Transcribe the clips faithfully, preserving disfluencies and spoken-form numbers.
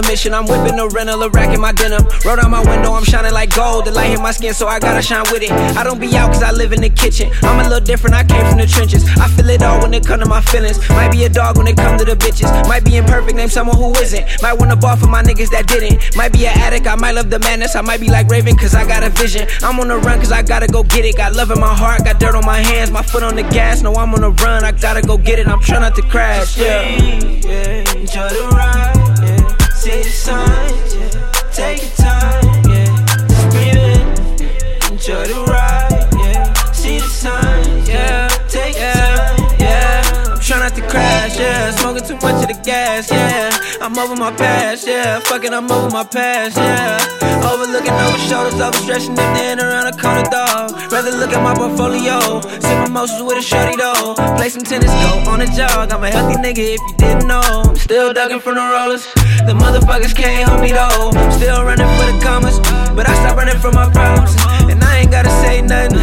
mission. I'm whipping the rental, a rack in my denim. Roll down my window, I'm shining like gold. The light hit my skin, so I gotta shine with it. I don't be out cause I live in the kitchen. I'm a little different, I came from the trenches. I feel it all when it come to my feelings. Might be a dog when it come to the bitches. Might be imperfect, name someone who isn't. Might wanna ball for my niggas that didn't. Might be an addict, I might love the madness. I might be like Raven cause I got a vision. I'm on the run cause I gotta go get it. Got love in my heart, got dirt on my hands. My foot on the gas, no I'm on the run. I gotta go get it, I'm trying not to crash, yeah, yeah. Enjoy the ride, yeah. See the signs, yeah. Take your time, yeah. Breathe in. Enjoy the ride, yeah. See the signs, yeah. Take your time, yeah. I'm trying not to crash, yeah. Smoking too much of the gas, yeah. I'm over my past, yeah. Fucking, I'm over my past, yeah. Overlooking over shoulders, overstretching them then around the corner, dog. Rather look at my portfolio. Sip mimosas with a shorty, though. Play some tennis, go on a jog. I'm a healthy nigga if you didn't know. I'm still ducking from the rollers. The motherfuckers can't hold me, though. I'm still running for the commas, but I stopped running from my problems. And I ain't gotta say nothing.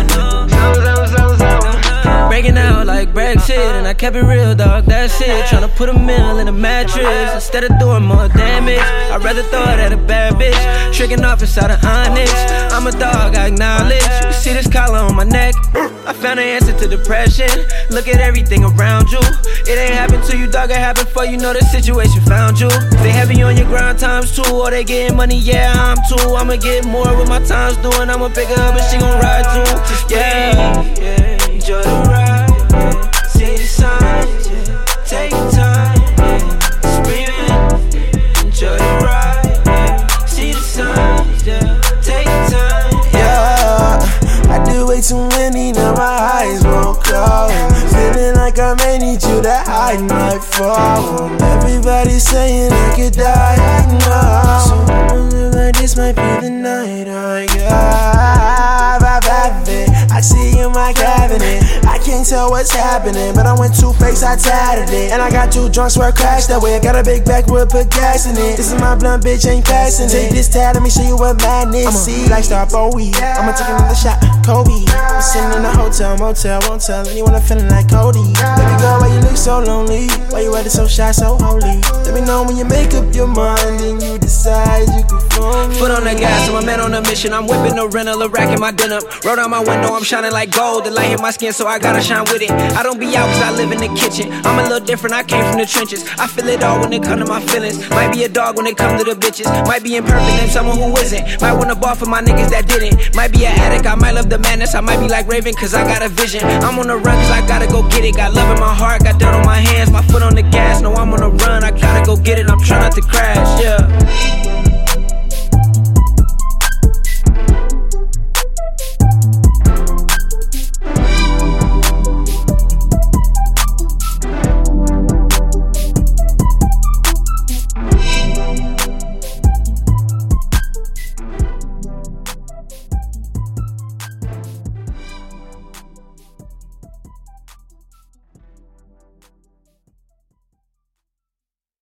Breaking out like Brexit, and I kept it real, dog, that's it. Tryna put a meal in a mattress instead of doing more damage. I'd rather throw it at a bad bitch, tricking off inside of Onyx. I'm a dog, I acknowledge. You see this collar on my neck? I found an answer to depression. Look at everything around you. It ain't happened to you, dog, it happened for you. Know the situation found you. They heavy on your grind times two, or they getting money, yeah, I'm too. I'ma get more with my time's doing. I'ma pick her up and she gon' ride too. Yeah, yeah. Enjoy the ride, yeah. See the signs, yeah. Take your time, yeah. Just breathe in. Enjoy the ride, yeah. See the signs, yeah. Take your time, yeah. I do way too many, now my eyes won't close. Feeling like I may need you to hide my phone. Everybody's saying I could die, I know. So I live like this might be the night I got. I've had it. I see in my cabinet. I can't tell what's happening, but I went two-faced, I tatted it. And I got too drunk, swear I crashed that way. Got a big backwood, put gas in it. This is my blunt, bitch, ain't passing it. Take this tat, let me show you what madness. I'm a see, like Star Bowie. I'ma take another shot, Kobe. I'm sitting in a hotel, motel, won't tell anyone I'm feeling like Cody. Baby girl, why you look so lonely? Why you acting so shy, so holy? Let me know when you make up your mind and you decide you can phone me. Foot on the gas, I'm a man on a mission. I'm whipping the rental, a rack in my denim. Roll down my window, I'm shining like gold. The light hit my skin, so I gotta shine with it. I don't be out cause I live in the kitchen. I'm a little different, I came from the trenches. I feel it all when it come to my feelings. Might be a dog when it come to the bitches. Might be imperfect, name someone who isn't. Might wanna ball for my niggas that didn't. Might be an addict, I might love the madness. I might be like Raven cause I got a vision. I'm on the run cause I gotta go get it. Got love in my heart, got dirt on my hands. My foot on the gas, no I'm on the run. I gotta go get it, I'm trying not to crash, yeah.